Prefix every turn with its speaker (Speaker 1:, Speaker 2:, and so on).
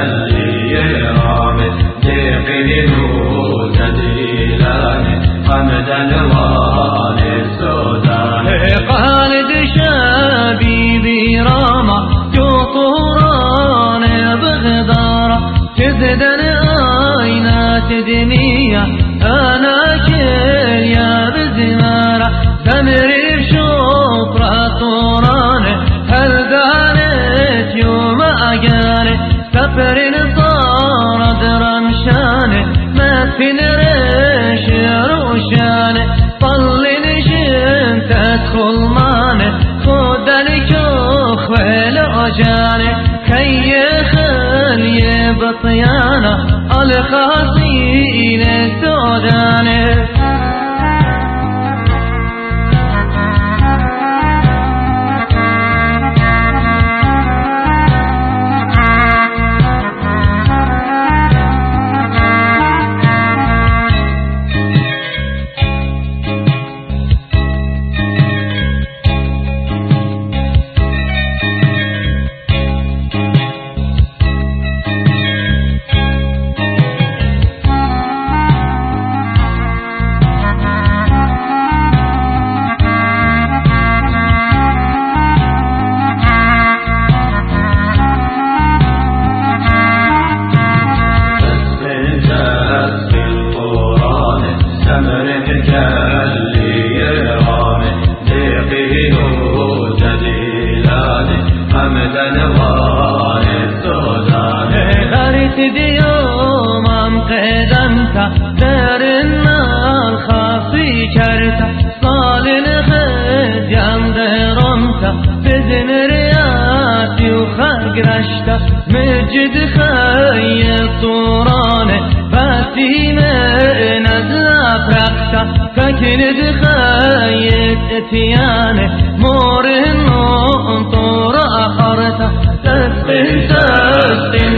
Speaker 1: جلی رامه دیقین و جدیلانه حمدن وان سودانه
Speaker 2: قالد شبیبی راما جو طوران بغدارة تزدن آينات دنيا أنا كيا بزمارة دمري شطرة طوران هل دانت يوم أقاني سفر صار درمشاني ما في نريش روشاني طل نشن تدخل ماني خدني كوخويل أجاني كي خلي بطيانة الخاصين السوداني يوم قدمت در النار خاصي كرت صال خديم درمت بزن رياسي وخرق رشت مجد خي الطوران باتي من ازلاف رقت فكند خي اتيان مور النوم طور اخرت تسقي